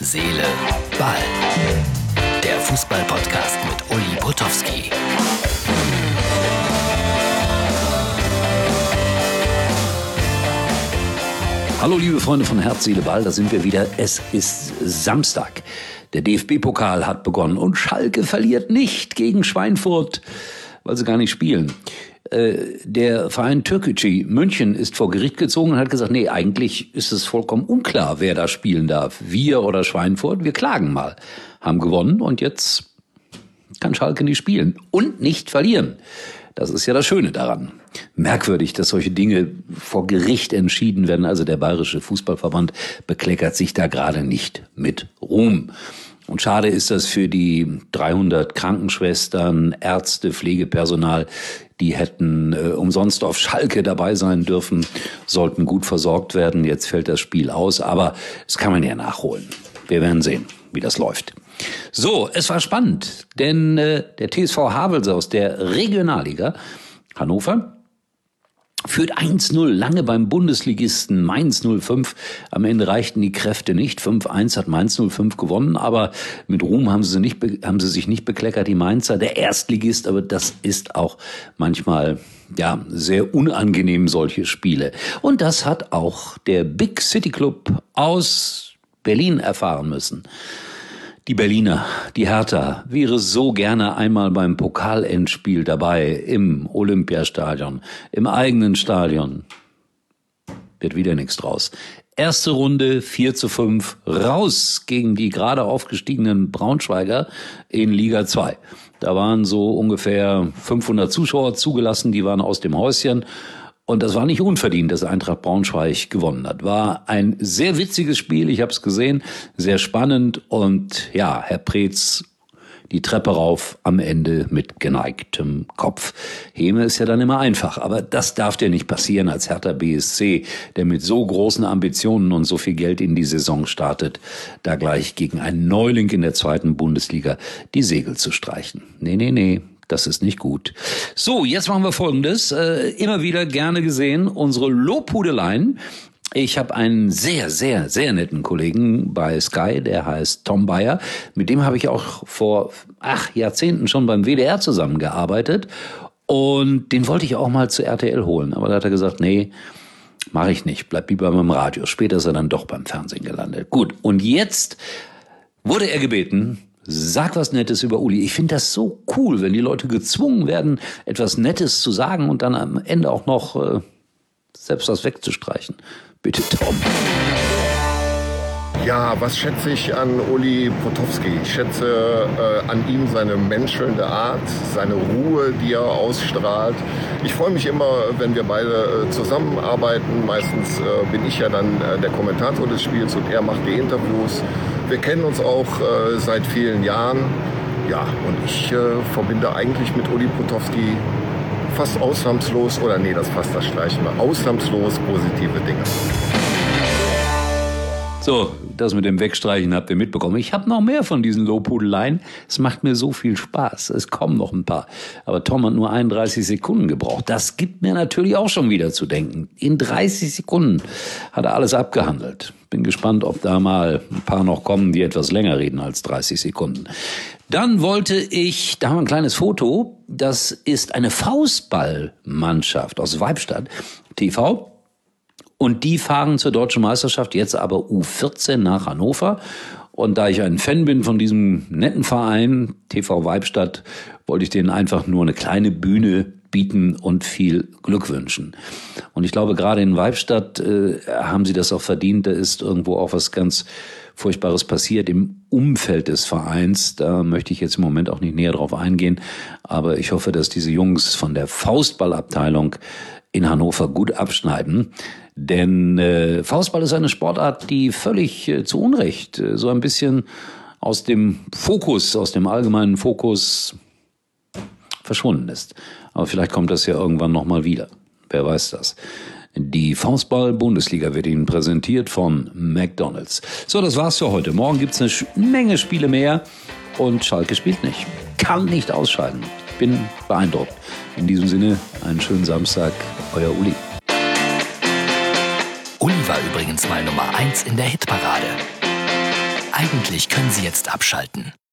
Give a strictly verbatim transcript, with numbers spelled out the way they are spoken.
Seele, Ball. Der Fußball-Podcast mit Uli Potowski. Hallo liebe Freunde von Herz, Seele, Ball, da sind wir wieder. Es ist Samstag. Der D F B-Pokal hat begonnen und Schalke verliert nicht gegen Schweinfurt, weil sie gar nicht spielen. Äh, der Verein Türkgücü München ist vor Gericht gezogen und hat gesagt, nee, eigentlich ist es vollkommen unklar, wer da spielen darf. Wir oder Schweinfurt, wir klagen mal. Haben gewonnen und jetzt kann Schalke nicht spielen und nicht verlieren. Das ist ja das Schöne daran. Merkwürdig, dass solche Dinge vor Gericht entschieden werden. Also der Bayerische Fußballverband bekleckert sich da gerade nicht mit Ruhm. Und schade ist das für die dreihundert Krankenschwestern, Ärzte, Pflegepersonal, die hätten äh, umsonst auf Schalke dabei sein dürfen, sollten gut versorgt werden. Jetzt fällt das Spiel aus, aber das kann man ja nachholen. Wir werden sehen, wie das läuft. So, es war spannend, denn äh, der T S V Havelse aus der Regionalliga Hannover führt eins null lange beim Bundesligisten Mainz null fünf. Am Ende reichten die Kräfte nicht. fünf eins hat Mainz null fünf gewonnen, aber mit Ruhm haben sie, nicht, haben sie sich nicht bekleckert, die Mainzer, der Erstligist. Aber das ist auch manchmal ja sehr unangenehm, solche Spiele. Und das hat auch der Big City Club aus Berlin erfahren müssen. Die Berliner, die Hertha, wäre so gerne einmal beim Pokalendspiel dabei, im Olympiastadion, im eigenen Stadion. Wird wieder nichts draus. Erste Runde vier zu fünf, raus gegen die gerade aufgestiegenen Braunschweiger in Liga zwei. Da waren so ungefähr fünfhundert Zuschauer zugelassen, die waren aus dem Häuschen. Und das war nicht unverdient, dass Eintracht Braunschweig gewonnen hat. War ein sehr witziges Spiel, ich habe es gesehen, sehr spannend. Und ja, Herr Preetz die Treppe rauf, am Ende mit geneigtem Kopf. Häme ist ja dann immer einfach, aber das darf dir nicht passieren als Hertha B S C, der mit so großen Ambitionen und so viel Geld in die Saison startet, da gleich gegen einen Neuling in der zweiten Bundesliga die Segel zu streichen. Nee, nee, nee. Das ist nicht gut. So, jetzt machen wir Folgendes. Äh, immer wieder gerne gesehen, unsere Lobhudeleien. Ich habe einen sehr, sehr, sehr netten Kollegen bei Sky, der heißt Tom Bayer. Mit dem habe ich auch vor ach, Jahrzehnten schon beim W D R zusammengearbeitet. Und den wollte ich auch mal zu R T L holen. Aber da hat er gesagt, nee, mache ich nicht. Bleib lieber beim Radio. Später ist er dann doch beim Fernsehen gelandet. Gut, und jetzt wurde er gebeten, sag was Nettes über Uli. Ich finde das so cool, wenn die Leute gezwungen werden, etwas Nettes zu sagen und dann am Ende auch noch äh, selbst was wegzustreichen. Bitte, Tom. Ja, was schätze ich an Uli Potowski? Ich schätze äh, an ihm seine menschelnde Art, seine Ruhe, die er ausstrahlt. Ich freue mich immer, wenn wir beide äh, zusammenarbeiten. Meistens äh, bin ich ja dann äh, der Kommentator des Spiels und er macht die Interviews. Wir kennen uns auch äh, seit vielen Jahren. Ja, und ich äh, verbinde eigentlich mit Uli Potowski fast ausnahmslos, oder nee, das fast das streichen wir, ausnahmslos positive Dinge. So, das mit dem Wegstreichen habt ihr mitbekommen. Ich habe noch mehr von diesen Lobhudeleien. Es macht mir so viel Spaß. Es kommen noch ein paar. Aber Tom hat nur einunddreißig Sekunden gebraucht. Das gibt mir natürlich auch schon wieder zu denken. In dreißig Sekunden hat er alles abgehandelt. Bin gespannt, ob da mal ein paar noch kommen, die etwas länger reden als dreißig Sekunden. Dann wollte ich, da haben wir ein kleines Foto. Das ist eine Faustballmannschaft aus Weibstadt T V. Und die fahren zur Deutschen Meisterschaft, jetzt aber U vierzehn nach Hannover. Und da ich ein Fan bin von diesem netten Verein, T V Weibstadt, wollte ich denen einfach nur eine kleine Bühne bieten und viel Glück wünschen. Und ich glaube, gerade in Weibstadt äh, haben sie das auch verdient. Da ist irgendwo auch was ganz Furchtbares passiert im Umfeld des Vereins. Da möchte ich jetzt im Moment auch nicht näher drauf eingehen. Aber ich hoffe, dass diese Jungs von der Faustballabteilung in Hannover gut abschneiden. Denn äh, Faustball ist eine Sportart, die völlig äh, zu Unrecht äh, so ein bisschen aus dem Fokus, aus dem allgemeinen Fokus verschwunden ist. Aber vielleicht kommt das ja irgendwann nochmal wieder. Wer weiß das. Die Faustball-Bundesliga wird Ihnen präsentiert von McDonald's. So, das war's für heute. Morgen gibt's eine Menge Spiele mehr und Schalke spielt nicht. Kann nicht ausscheiden. Bin beeindruckt. In diesem Sinne, einen schönen Samstag. Euer Uli. Uli war übrigens mal Nummer eins in der Hitparade. Eigentlich können Sie jetzt abschalten.